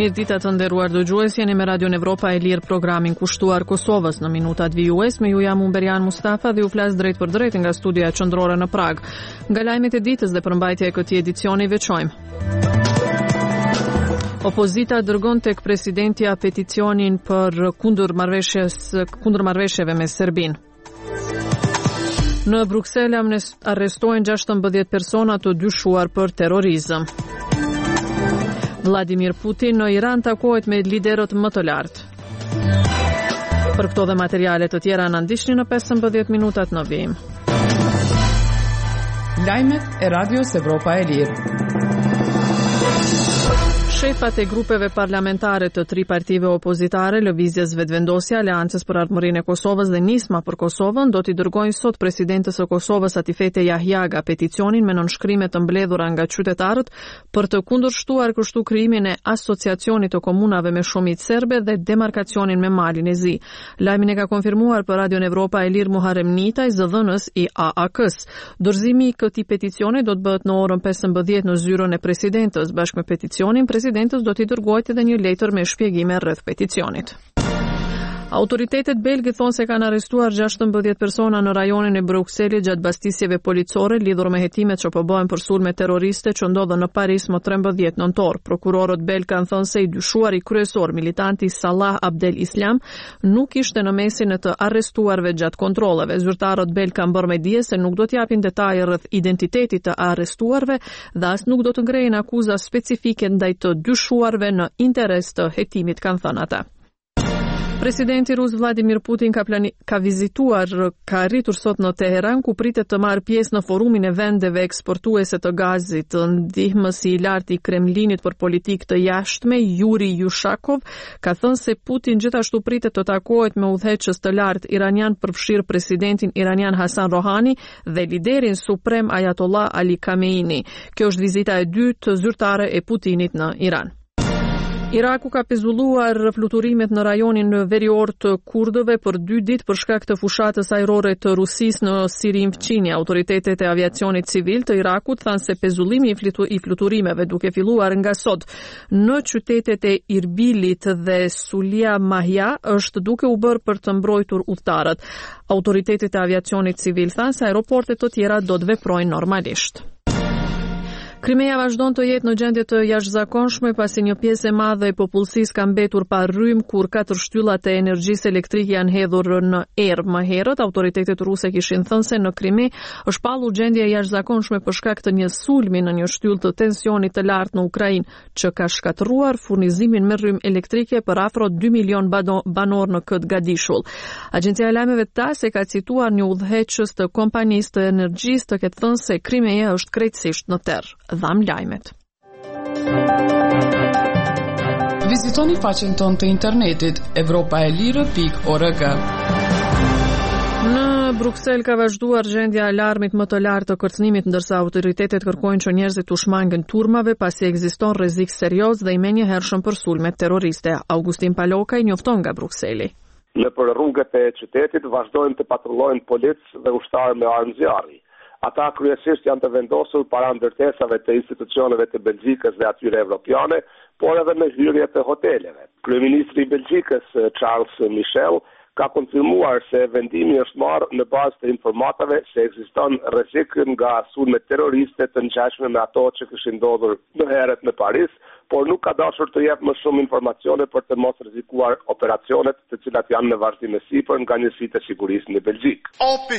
Mirëditë të nderuar dëgjues, jeni me Radio Evropa e Lirë, programin kushtuar Kosovës në minutat VUS. Me ju jam Umberian Mustafa dhe ju flas drejt për drejt nga studia qendrore në Prag. Nga lajmet e ditës dhe përmbajtja e këtij edicioni veçojmë. Opozita dërgon tek presidentja peticionin për kundër marrëveshjeve me Serbinë. Në Bruksel arrestojnë 16 persona të dyshuar për terrorizëm. Vladimir Putin në Iran takohet me liderët më të lartë. Për këto dhe materiale të tjera në ndiqni në 15 minutat në vijim. Lajmet e Radios Evropa e Lirë. Shefat e grupeve parlamentare të 3 partive opozitare, Lëvizjes Vetëvendosja, Aleancës për Ardhmërinë e Kosovës dhe Nisma për Kosovën, do t'i dërgojnë sot presidentës së Kosovës Atifete Jahjaga peticionin me nënshkrime të mbledhura nga qytetarët për të kundërshtuar kështu krijimin e asociacionit të komunave me shumicë serbe dhe demarkacionin me Malin e Zi. Lajmin e ka konfirmuar për Radio Evropa e Lirë Muharrem Nitaj, zëdhënës i AAK-s. Dorëzimi i këtij peticioni do të bëhet në orën 15 në zyrën e presidentës. Bashkë me peticionin, presidentës do t'i dërgohet edhe një letër me shpjegime rreth peticionit. Autoritetet belgë thonë se kanë arrestuar 16 persona në rajonin e Brukselit gjatë bastisjeve policore lidhur me hetimet që po bëhen për sulme terroriste që ndodhen në Paris më 13 nëntor. Prokurorët belg kanë thënë se i dyshuari kryesor, militanti Salah Abdel Islam, nuk ishte në mesin e të arrestuarve gjatë kontrolleve. Zyrtarët belg kanë bërë me dije se nuk do t'japin detaje rreth identitetit të arrestuarve dhe as nuk do të ngrejnë akuza specifike ndaj të dyshuarve në interes të hetimit, kanë thënë ata. Presidenti rus Vladimir Putin ka vizituar, ka arritur sot në Teheran, ku pritet të marrë pjesë në forumin e vendeve eksportuese të gazit. Ndihmësi i lartë i Kremlinit për politikë të jashtme, Yuri Yushakov, ka thënë se Putin gjithashtu pritet të takohet me udhëheqës të lartë iranian, përfshirë presidentin iranian Hasan Rohani dhe liderin suprem Ayatollah Ali Khamenei. Kjo është vizita e dytë zyrtare e Putinit në Iran. Iraku ka pezulluar fluturimet në rajonin verior të kurdëve për 2 ditë për shkak të fushatës ajrore të Rusisë në Sirin fqinje. Autoritetet e aviacionit civil të Irakut thanë se pezullimi i fluturimeve duke filluar nga sot në qytetet e Irbilit dhe Sulia Mahja është duke u bërë për të mbrojtur udhëtarët. Autoritetet e aviacionit civil thanë se aeroportet të tjera do të veprojnë normalisht. Krimeja vazhdon të jetë në gjendje të jashtëzakonshme pasi një pjesë e madhe e popullsisë ka mbetur pa rrym kur 4 shtyllat e energjisë elektrike janë hedhur në erë. Më herët, autoritetet ruse kishin thënë se në Krime është pallur gjendje e jashtëzakonshme për shkak të një sulmi në një shtyllë të tensionit të lartë në Ukrainë, që ka shkatërruar furnizimin me rrym elektrike për afro 2 milion banor në këtë gadishull. Agjencia e lajmeve TASS e ka cituar një udhëheqës të kompanisë të energjisë të ketë thënë se Krimeja është krejtësisht në terr. Dham lajmet. Vizitoni faqen tonë të internetit evropaelire.org. Në Bruksel ka vazhduar gjendja e alarmit më të lartë të kërcënimit, ndërsa autoritetet kërkojnë që njerëzit u shmangën turmave pasi ekziston rrezik serioz dhe i menjëhershëm për sulme terroriste. Augustin Palokaj njofton nga Brukseli. Nëpër rrugët e qytetit vazhdojnë të patrullojnë policë dhe ushtarë me armë zjarri. Ata kryesisht janë të vendosur para ndërtesave të institucioneve të Belgjikës dhe atyre evropiane, por edhe në hyrje të hoteleve. Kryeministri i Belgjikës, Charles Michel, ka konfirmuar se vendimi është marrë në bazë të informatave se ekziston rrezik nga sulme terroriste të ngjashme me ato që kishin ndodhur më herët në Paris, por nuk ka dashur të jep më shumë informacione për të mos rrezikuar operacionet të cilat janë në vazhdim të sipër nga njësitë e sigurisë në Belgjikë.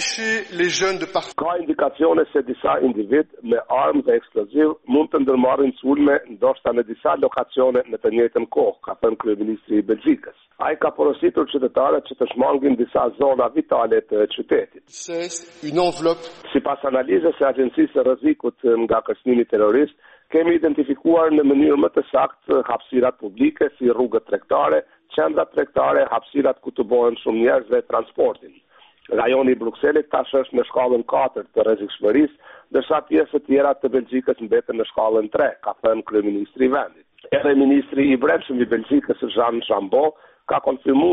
Ka indikacione se disa individ me armë dhe eksploziv mund të ndërmarrin sulme ndoshta në disa lokacione në të njëjtën kohë, ka thënë kryeministri i Belgjikës. Ai ka porositur qytetarët që të shmangin disa zona vitale të qytetit. Sipas analizës së Agjencisë së Rrezikut nga kërcënimi terrorist, kemi identifikuar në mënyrë më të saktë hapësirat publike si rrugët tregtare, qendrat tregtare, hapësirat ku të bëhen shumë njerëz dhe transportin. Rajoni i Brukselit tash është në shkallën 4 të rrezikshmërisë, ndërsa pjesët tjera të Belgjikës mbeten në shkallën 3, ka thënë kryeministri i vendit. Edhe ministri i brendshëm i Belgjikës, Jean Chambon, ka konfirmuar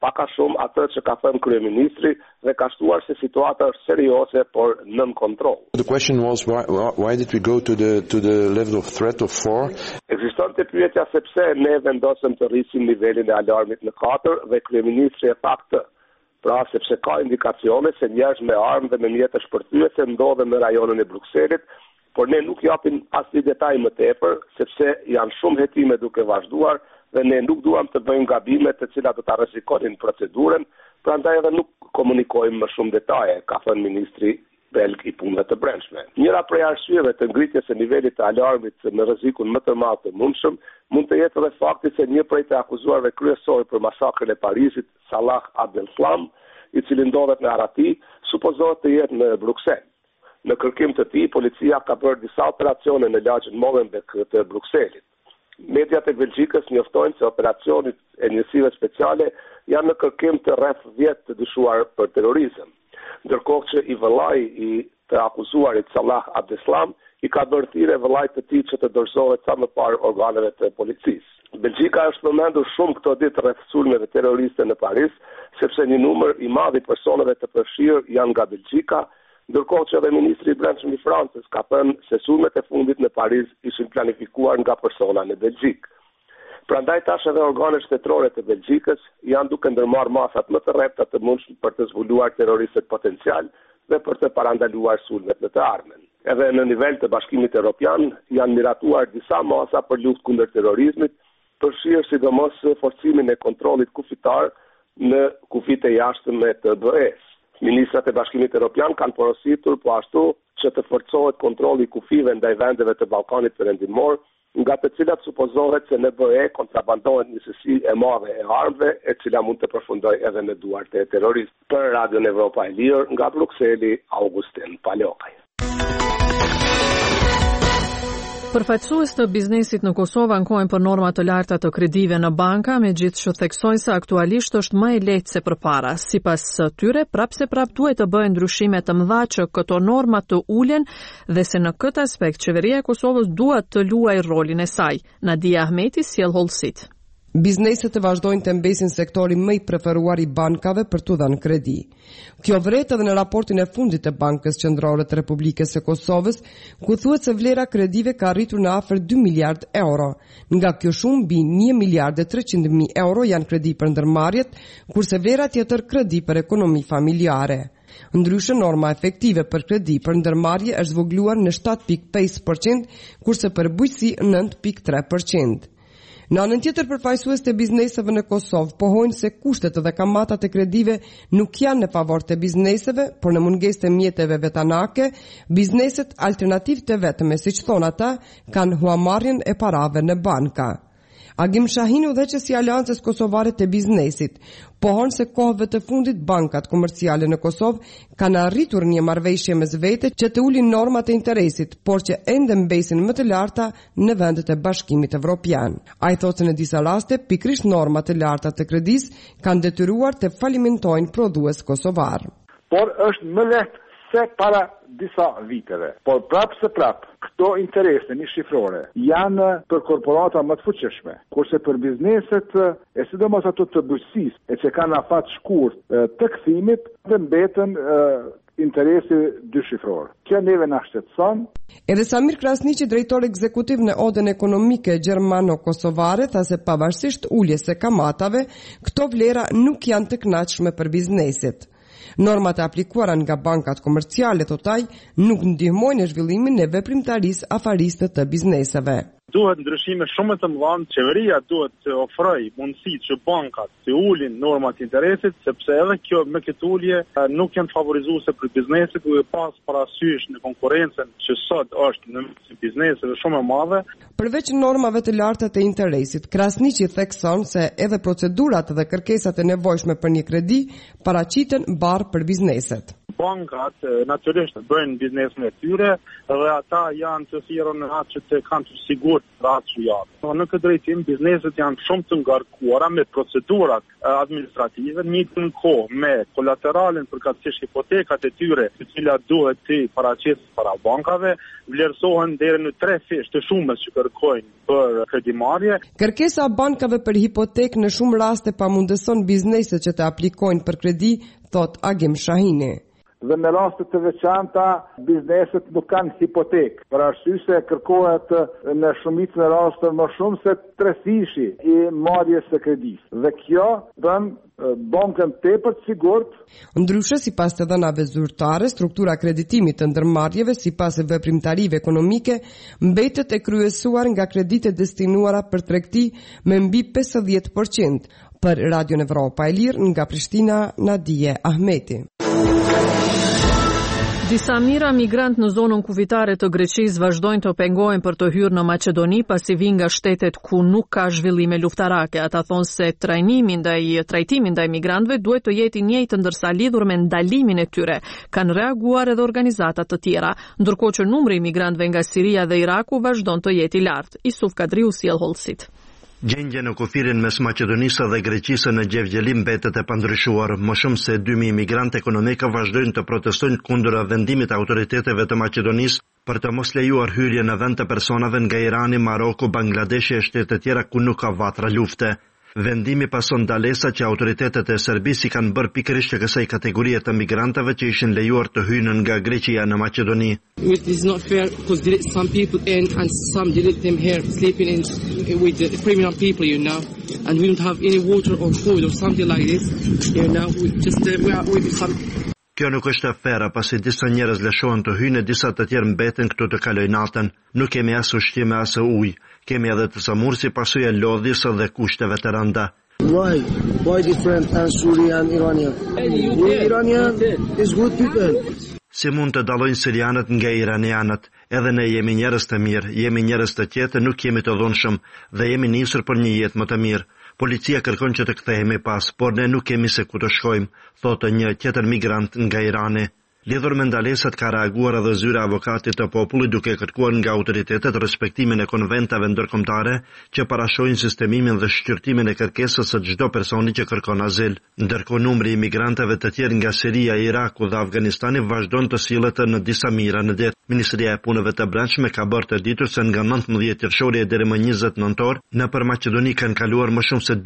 pak a shumë atë që ka thënë kryeministri dhe ka shtuar se situata është serioze por nën kontroll. The question was why did we go to the level of threat of 4? Ekzistonte pyetja se pse ne vendosëm të rrisim nivelin e alarmit në 4 dhe kryeministri e tha këtë. Pra sepse ka indikacione se njerëz me armë dhe me mjete shpërthyese ndodhen në rajonin e Brukselit, por ne nuk japim asnjë detaj më tepër, sepse janë shumë hetime duke vazhduar dhe ne nuk duam të bëjmë gabime të cilat do ta rrezikonin procedurën, prandaj edhe nuk komunikojmë më shumë detaje, ka thënë ministri belg i punëve të brendshme. Njëra prej arsyeve të ngritjes së nivelit të alarmit në rrezikun më të madh të mundshëm mund të jetë edhe fakti se një prej të akuzuarve kryesor për masakrën e Parisit, Salah Abdeslam, i cili ndodhet në Arati, supozohet të jetë në Bruksel. Në kërkim të tij, policia ka bërë disa operacione në lagjin Molenbeek të Brukselit. Mediat e Belgjikës njoftojnë se operacionet e njësive speciale janë në kërkim të rreth 10 të dyshuar për terrorizëm, ndërkohë që i vëllai i të akuzuarit Salah Abdeslam i ka bërë thirrje vëllait të tij që të dorëzohet sa më parë organeve të policisë. Belgjika është përmendur shumë këto ditë rreth sulmeve terroriste në Paris, sepse një numër i madh i personave të përfshirë janë nga Belgjika, ndërkohë që edhe ministri i brendshëm i Francës ka thënë se sulmet e fundit në Paris ishin planifikuar nga persona në Belgjik. Prandaj tash edhe organet shtetërore të Belgjikës janë duke ndërmarrë masat më të rrepta të mundshme për të zbuluar terroristët potencial dhe për të parandaluar sulmet në të ardhmen. Edhe në nivel të Bashkimit Evropian janë miratuar disa masa për luftë kundër terrorizmit, përfshirë sidomos forcimin e kontrollit kufitar në kufit e jashtme të BE-s. Ministrat e Bashkimit Evropian kanë porositur po ashtu që të forcohet kontrolli i kufive ndaj vendeve të Ballkanit Perëndimor, nga të cilat supozohet se në BE kontrabandohet një sasi e madhe e armëve, e cila mund të përfundojë edhe në duart e terroristë. Për Radion Evropa e Lirë, nga Brukseli, Augustin Palokaj. Përfaqësues të biznesit në Kosovë ankohen për norma të larta të kredive në banka, megjithëse theksojnë se aktualisht është më e lehtë se përpara. Sipas tyre, prap duhet të bëhen ndryshime të mëdha që këto norma të ulen dhe se në këtë aspekt qeveria e Kosovës duhet të luajë rolin e saj. Nadia Ahmeti sjell hollësit. Bizneset të vazhdojnë të mbesin sektori më i preferuar i bankave për të dhënë kredi. Kjo vret edhe në raportin e fundit të Bankës Qendrore të Republikës së Kosovës, ku thuhet se vlera kredive ka arritur në afër 2 miliard euro. Nga kjo shumë mbi 1 miliard e 300 mijë euro janë kredi për ndërmarrjet, kurse vlera tjetër kredi për ekonomi familjare. Ndryshe, norma efektive për kredi për ndërmarrje është zvogluar në 7.5%, kurse për bujqësi 9.3%. Në anën tjetër, përfaqësues të bizneseve në Kosovë pohojnë se kushtet dhe kamatat e kredive nuk janë në favor të bizneseve, por në mungesë të mjeteve vetanake, bizneset alternativ të vetme, siç thonë ata, kanë huamarrjen e parave në banka. Agim Shahinu dhe që si Aleancës Kosovare të biznesit, pohon se kohëve të fundit bankat komerciale në Kosovë kanë arritur një marrëveshje mes vete që të ulin normat e interesit, por që ende mbesin më të larta në vendet e Bashkimit Evropian. Ai thotë se në disa raste pikërisht normat e larta të kredisë kanë detyruar të falimentojnë prodhues kosovar. Por është më lehtë se para disa viteve. Por prap, këto interese një shifrore janë për korporata më të fuqishme, kurse për bizneset e sidomos ato të bujqësisë, e që kanë afat shkurt të kthimit, dhe mbeten interesi dyshifror. Kjo neve na shqetëson. Edhe Samir Krasniqi, drejtor ekzekutiv në Odën Ekonomike Gjermano-Kosovare, tha se pavarësisht uljes së kamatave, këto vlera nuk janë të kënaqshme për bizneset. Normat e aplikuara nga bankat komerciale, thotaj, nuk ndihmojnë në zhvillimin e veprimtarisë afariste të bizneseve. Duhet ndryshime shumë të mëdha, qeveria duhet të ofrojë mundësi që bankat të ulin normat e interesit, sepse edhe kjo me këtë ulje nuk janë favorizuese për bizneset, duhet pas parasysh në konkurrencën që sot është në bizneseve shumë e madhe. Përveç normave të larta të interesit, Krasniqi thekson se edhe procedurat dhe kërkesat e nevojshme për një kredi paraqiten barë për bizneset. bankat natyrisht bëjnë biznesin e tyre dhe ata janë të thirrur në atë që të kanë të sigurt rahat shujare. Në këtë drejtim bizneset janë shumë të ngarkuara me procedurat administrative, një të në kohë me kolateralin përkatësisht hipotekat e tyre, të cilat duhet të paraqesin para bankave, vlerësohen deri në 3 fish të shumës që kërkojnë për kredimarrje. Kërkesa e bankave për hipotekë në shumë raste pamundëson bizneset që të aplikojnë për kredi, thot Agim Shahini. Dhe në raste të veçanta bizneset nuk kanë hipotekë, për arsye se kërkohet në shumicën e rasteve më shumë se 3 fishi i marrjes së kredisë. Dhe kjo bën bankën tepër të sigurt. Ndryshe, sipas të dhënave zyrtare, struktura kreditimit të ndërmarrjeve sipas veprimtarive ekonomike mbetet e kryesuar nga kreditet destinuara për tregti me mbi 50%. Për Radion Evropa e Lirë nga Prishtina, Nadije Ahmeti. Disa mijëra migrant në zonën kufitare të Greqisë vazhdojnë të pengohen për të hyrë në Maqedoni pasi vijnë nga shtetet ku nuk ka zhvillime luftarake. Ata thonë se trajtimi ndaj migrantëve duhet të jetë i njëjtë ndërsa lidhur me ndalimin e tyre. Kanë reaguar edhe organizata të tjera, ndërkohë që numri i migrantëve nga Siria dhe Iraku vazhdon të jetë i lartë. Isuf Kadriu sjell hollësit. Gjendja në kufirin mes Maqedonisë dhe Greqisë në Gjevgjeli mbetet e pandryshuar. Më shumë se 2000 migrantë ekonomikë vazhdojnë të protestojnë kundër vendimit të autoriteteve të Maqedonisë për të mos lejuar hyrje në vend të personave nga Irani, Maroku, Bangladeshi e shtete tjera ku nuk ka vatra lufte. Vendimi pason ndalesa që autoritetet e Serbisë i kanë bërë pikërisht të kësaj kategorie të migrantëve që ishin lejuar të hyjnë nga Greqia në Maqedoni. It is not fair because some people in and some didn't them here sleeping in with the criminal people, you know, and we don't have any water or food or something like this, you know, we just we are with some. Kjo nuk është e fera, pasi disa njerëz lëshohen të hyjnë e disa të tjerë mbeten këtu të kalojnë natën. Nuk kemi as ushqim as ujë. Kemi edhe të samur si pasojë e lodhjes dhe kushteve të rënda. Why different than Syrian and Iranian? Iranian is good people. Si mund të dallojnë sirianët nga iranianët? Edhe ne jemi njerëz të mirë, jemi njerëz të qetë, nuk jemi të dhunshëm dhe jemi nisur për një jetë më të mirë. Policia kërkon që të kthehemi pas, por ne nuk kemi se ku të shkojmë, thotë një tjetër migrant nga Irani. Lidhur me ndalesat ka reaguar edhe zyra avokatit të popullit duke kërkuar nga autoritetet respektimin e konventave ndërkombëtare që parashojnë sistemimin dhe shqyrtimin e kërkesës së çdo personi që kërkon azil. Ndërkohë numri i migrantëve të tjerë nga Siria, Iraku dhe Afganistani vazhdon të sillet në disa mijëra në ditë. Ministria e Punëve të Brendshme ka bërë të ditur se nga 19 qershori deri më 20 nëntor nëpër Maqedoni kanë kaluar më shumë se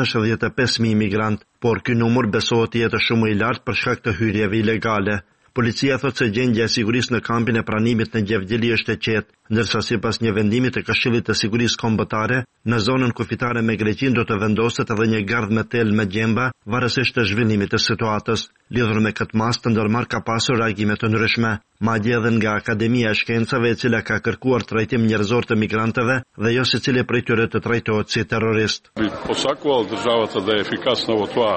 265.000 migrantë, por ky numër besohet të jetë shumë i lartë për shkak të hyrjeve ilegale. Policia thotë se gjendja e sigurisë në kampin e pranimit në Gjevgjeli është e qetë, ndërsa sipas një vendimi të Këshillit të Sigurisë Kombëtare, në zonën kufitare me Greqinë do të vendoset edhe një gardh metel me gjemba, varësisht të zhvillimit të situatës. Lidhur me këtë mas të ndërmarr ka pasur reagime të ndryshme, madje edhe nga Akademia e Shkencave e cila ka kërkuar trajtim njerëzor të migrantëve dhe jo secili prej tyre të trajtohet si terrorist. Posakувала държавата да е ефикасна во тоа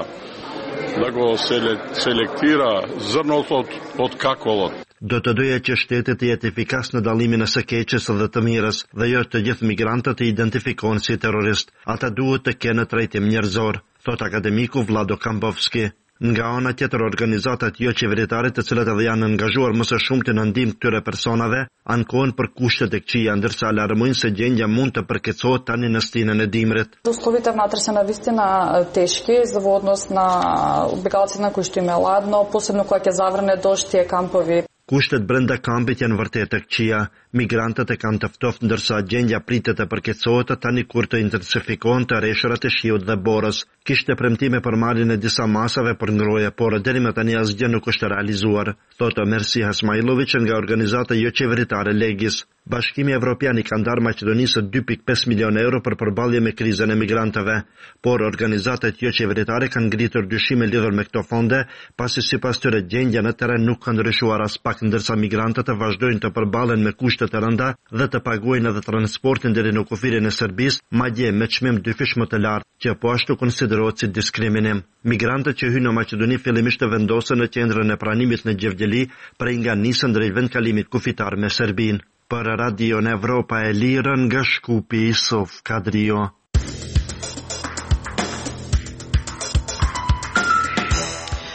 da go selektira zërnot od kakolot. Do të doja që shtetet të jetë efikas në dallimin e së keqes dhe të mirës dhe jo të gjithë migrantët të identifikohen si terrorist. Ata duhet të kenë trajtim njerëzor, thot akademiku Vlado Kambovski. Nga ana tjetër, organizatat jo qeveritare të cilat edhe janë angazhuar më së shumti në ndihmë këtyre personave ankohen për kushtet e këqija, ndërsa alarmojnë se gjendja mund të përkeqësohet tani në stinën e dimrit. Условията внатре са навистина тешки за во однос на бегалците на кои што им е ладно, посебно кога ќе заврне дожд тие кампови. Kushtet brenda kampit janë vërtet të këqija. Migrantët e kanë të ftoftë ndërsa gjendja pritet të përkeqësohet tani kur të intensifikohen të rreshërat e shiut dhe borës. Kishte premtime për marrjen e disa masave për ngrohje, por deri më tani asgjë nuk është realizuar, thotë Mersi Hasmailovic nga organizata jo qeveritare Legis. Bashkimi Evropian i ka ndarë Maqedonisë 2.5 milion euro për përballje me krizën e migrantëve, por organizatat jo qeveritare kanë ngritur dyshime lidhur me këto fonde, pasi sipas tyre gjendja në terren nuk ka ndryshuar as pak, ndërsa migrantët vazhdojnë të përballen me kushte të rënda dhe të paguajnë edhe transportin deri në kufirin e Serbisë, madje me çmim dyfish më të lartë, që po ashtu konsiderohet si diskriminim. Migrantët që hyjnë në Maqedoni fillimisht të vendosen në qendrën e pranimit në Gjevgjeli, prej nga nisën drejt vendkalimit kufitar me Serbinë. Për Radio në Evropa e Lirë nga Shkupi Isuf Kadrio.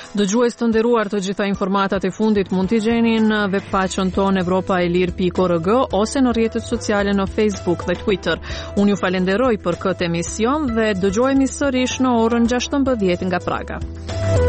Dëgjues të nderuar, të gjitha informatat e fundit mund t'i gjeni në webfaqen tonë evropaelir.org ose në rrjetet sociale në Facebook dhe Twitter. Unë ju falenderoj për këtë emision dhe dëgjohemi sërish në orën 16 nga Praga.